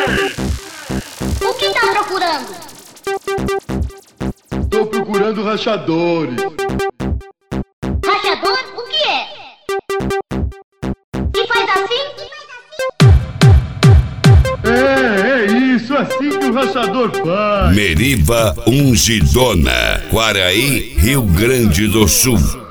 O que tá procurando? Tô procurando rachadores. Rachador? O que é? E faz assim? É isso, assim que o rachador faz. Meriva Ungidona, Quaraí, Rio Grande do Sul.